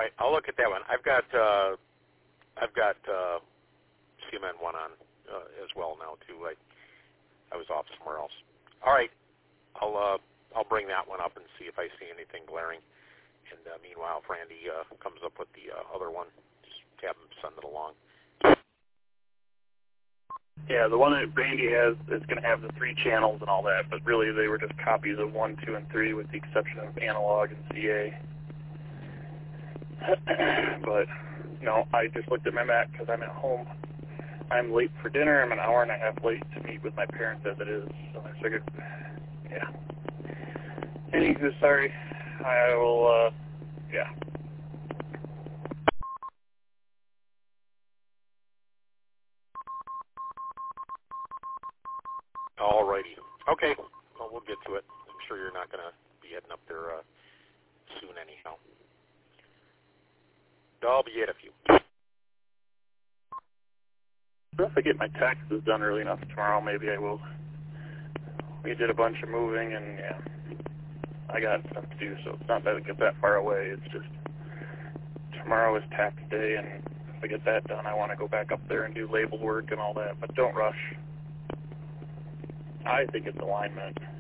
right, I'll look at that one. I've got CMN one on as well now too. I was off somewhere else. All right, I'll bring that one up and see if I see anything glaring. And meanwhile, if Randy comes up with the other one, just have him send it along. Yeah, the one that Randy has is going to have the 3 channels and all that, but really they were just copies of 1, 2, and 3 with the exception of analog and CA. But, I just looked at my map because I'm at home. I'm late for dinner. I'm an hour and a half late to meet with my parents as it is, so I figured, yeah. Anywho, sorry. I will, yeah. All righty. Okay. Well, we'll get to it. I'm sure you're not going to be heading up there soon anyhow. Albeit a few. If I get my taxes done early enough tomorrow, maybe I will. We did a bunch of moving, and, yeah, I got stuff to do, so it's not that it gets that far away. It's just tomorrow is tax day, and if I get that done, I want to go back up there and do label work and all that, but don't rush. I think it's alignment.